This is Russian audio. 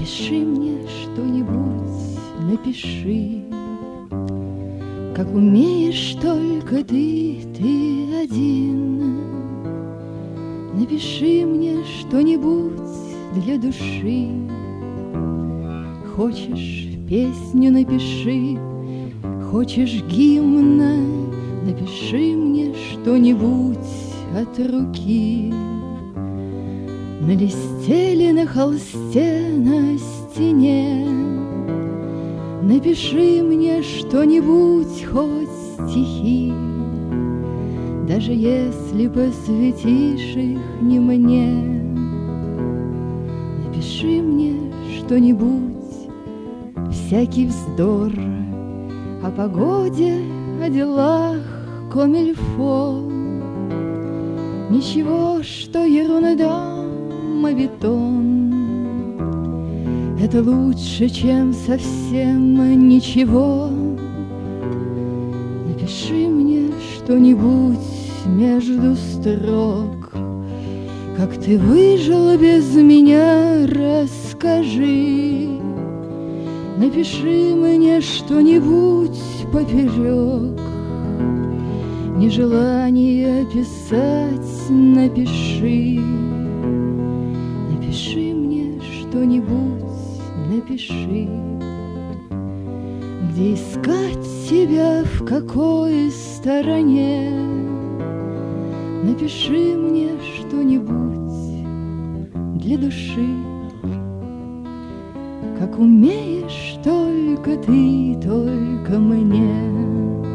Напиши мне что-нибудь, напиши, как умеешь только ты один. Напиши мне что-нибудь для души. Хочешь песню, напиши, хочешь гимна, напиши мне что-нибудь от руки. На листе или на холсте, на стене напиши мне что-нибудь, хоть стихи, даже если посвятишь их не мне. Напиши мне что-нибудь, всякий вздор о погоде, о делах, комильфо. Ничего, что ерунда, моветон. Это лучше, чем совсем ничего. Напиши мне что-нибудь между строк, как ты выжил без меня, расскажи. Напиши мне что-нибудь поперек, нежелание писать напиши. Напиши мне что-нибудь, напиши, где искать тебя, в какой стороне. Напиши мне что-нибудь для души, как умеешь только ты, только мне.